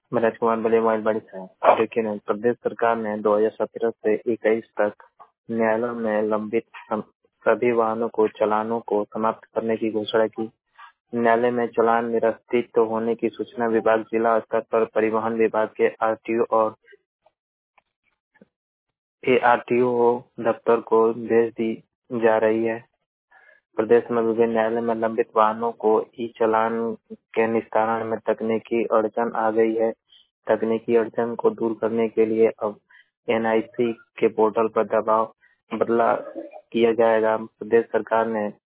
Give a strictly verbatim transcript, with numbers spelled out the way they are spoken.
मैं राजकुमार बड़े मोबाइल बड़ी है। देखिए, प्रदेश सरकार ने दो हज़ार सत्रह से इक्कीस तक न्यायालयों में लंबित सम- सभी वाहनों को चालानों को समाप्त करने की घोषणा की। न्यायालय में चालान निरस्तित होने की सूचना विभाग जिला स्तर पर परिवहन विभाग के आरटीओ और एआरटीओ दफ्तर को भेज दी जा रही है। प्रदेश में विभिन्न न्यायालय में लंबित वाहनों को ई चालान के निस्तारण में तकनीकी अड़चन आ गई है। तकनीकी अड़चन को दूर करने के लिए अब एनआईसी के पोर्टल पर दबाव बदला किया जाएगा। प्रदेश सरकार ने